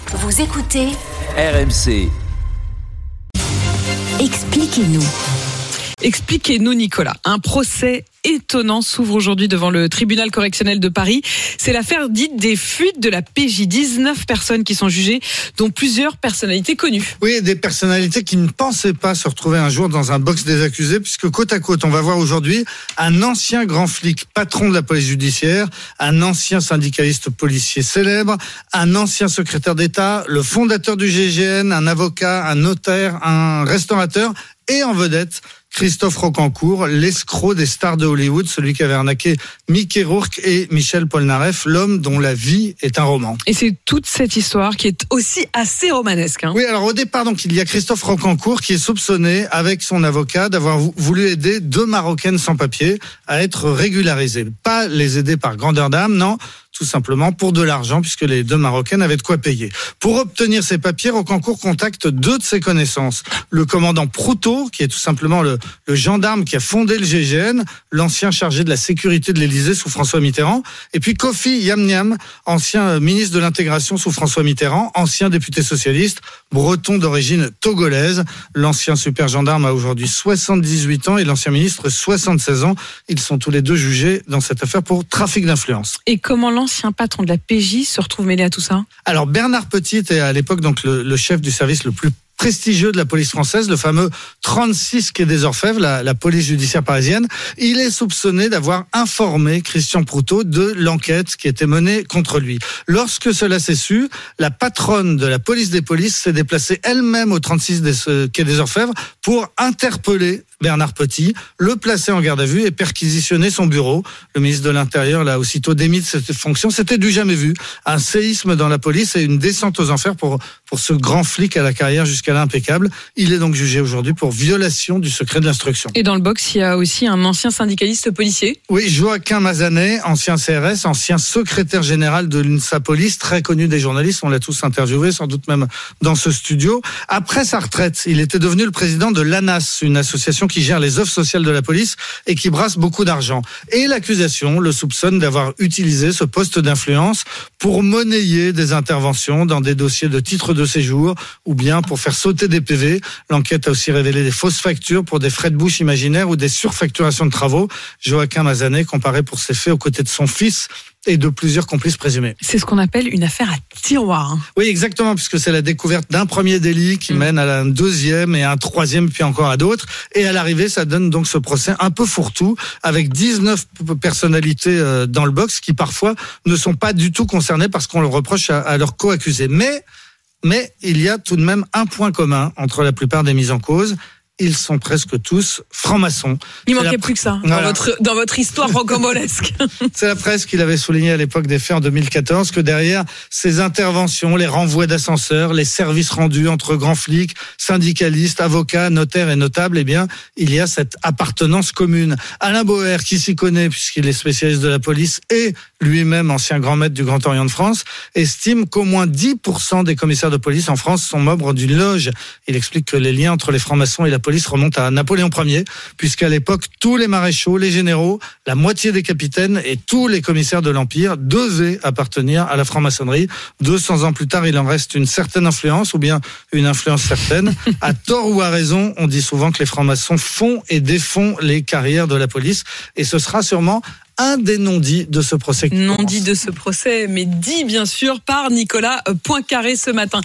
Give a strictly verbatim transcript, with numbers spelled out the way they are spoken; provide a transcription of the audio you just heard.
Vous écoutez R M C. Expliquez-nous. Expliquez-nous, Nicolas. Un procès étonnant s'ouvre aujourd'hui devant le tribunal correctionnel de Paris. C'est l'affaire dite des fuites de la P J. dix-neuf personnes qui sont jugées, dont plusieurs personnalités connues. Oui, des personnalités qui ne pensaient pas se retrouver un jour dans un box des accusés, puisque côte à côte, on va voir aujourd'hui un ancien grand flic, patron de la police judiciaire, un ancien syndicaliste policier célèbre, un ancien secrétaire d'État, le fondateur du G I G N, un avocat, un notaire, un restaurateur, et en vedette, Christophe Rocancourt, l'escroc des stars de Hollywood, celui qui avait arnaqué Mickey Rourke et Michel Polnareff, l'homme dont la vie est un roman. Et c'est toute cette histoire qui est aussi assez romanesque. Hein. Oui, alors au départ, donc, il y a Christophe Rocancourt qui est soupçonné, avec son avocat, d'avoir voulu aider deux Marocaines sans papier à être régularisées. Pas les aider par grandeur d'âme, non, tout simplement pour de l'argent, puisque les deux Marocaines avaient de quoi payer. Pour obtenir ces papiers, Rocancourt contacte deux de ses connaissances. Le commandant Proutot, qui est tout simplement le, le gendarme qui a fondé le G I G N, l'ancien chargé de la sécurité de l'Élysée sous François Mitterrand, et puis Kofi Yamniam, ancien ministre de l'intégration sous François Mitterrand, ancien député socialiste, breton d'origine togolaise. L'ancien super gendarme a aujourd'hui soixante-dix-huit ans et l'ancien ministre soixante-seize ans. Ils sont tous les deux jugés dans cette affaire pour trafic d'influence. Et comment l'ancien patron de la P J se retrouve mêlé à tout ça ? Alors Bernard Petit était à l'époque donc le, le chef du service le plus prestigieux de la police française, le fameux trente-six quai des Orfèvres, la, la police judiciaire parisienne. Il est soupçonné d'avoir informé Christian Proutot de l'enquête qui était menée contre lui. Lorsque cela s'est su, la patronne de la police des polices s'est déplacée elle-même au trente-six des, quai des Orfèvres pour interpeller Bernard Petit, le placer en garde à vue et perquisitionner son bureau. Le ministre de l'Intérieur l'a aussitôt démis de cette fonction. C'était du jamais vu. Un séisme dans la police et une descente aux enfers pour, pour ce grand flic à la carrière jusqu'à là impeccable. Il est donc jugé aujourd'hui pour violation du secret de l'instruction. Et dans le box, il y a aussi un ancien syndicaliste policier. Oui, Joaquin Mazanet, ancien C R S, ancien secrétaire général de l'UNSA Police, très connu des journalistes. On l'a tous interviewé, sans doute même dans ce studio. Après sa retraite, il était devenu le président de l'A N A S, une association qui gère les offres sociales de la police et qui brasse beaucoup d'argent. Et l'accusation le soupçonne d'avoir utilisé ce poste d'influence pour monnayer des interventions dans des dossiers de titres de séjour ou bien pour faire sauter des P V. L'enquête a aussi révélé des fausses factures pour des frais de bouche imaginaires ou des surfacturations de travaux. Joaquin Mazanet comparaît pour ces faits aux côtés de son fils et de plusieurs complices présumés. C'est ce qu'on appelle une affaire à tiroir. Hein. Oui, exactement, puisque c'est la découverte d'un premier délit qui mmh. mène à un deuxième et un troisième, puis encore à d'autres. Et à l'arrivée, ça donne donc ce procès un peu fourre-tout, avec dix-neuf personnalités dans le box qui parfois ne sont pas du tout concernées parce qu'on le reproche à, à leurs co-accusés. Mais, mais il y a tout de même un point commun entre la plupart des mises en cause. Ils sont presque tous francs-maçons. Il manquait la... plus que ça, voilà. dans, votre, dans votre histoire rocambolesque. C'est la presse qui l'avait souligné à l'époque des faits en deux mille quatorze, que derrière ces interventions, les renvois d'ascenseurs, les services rendus entre grands flics, syndicalistes, avocats, notaires et notables, eh bien, il y a cette appartenance commune. Alain Boer, qui s'y connaît puisqu'il est spécialiste de la police et lui-même ancien grand maître du Grand Orient de France, estime qu'au moins dix pour cent des commissaires de police en France sont membres d'une loge. Il explique que les liens entre les francs-maçons et la police remonte à Napoléon Ier, puisqu'à l'époque, tous les maréchaux, les généraux, la moitié des capitaines et tous les commissaires de l'Empire devaient appartenir à la franc-maçonnerie. deux cents ans plus tard, il en reste une certaine influence, ou bien une influence certaine. À tort ou à raison, on dit souvent que les francs-maçons font et défont les carrières de la police, et ce sera sûrement un des non-dits de ce procès. Non-dit de ce procès, mais dit bien sûr par Nicolas Poincaré ce matin.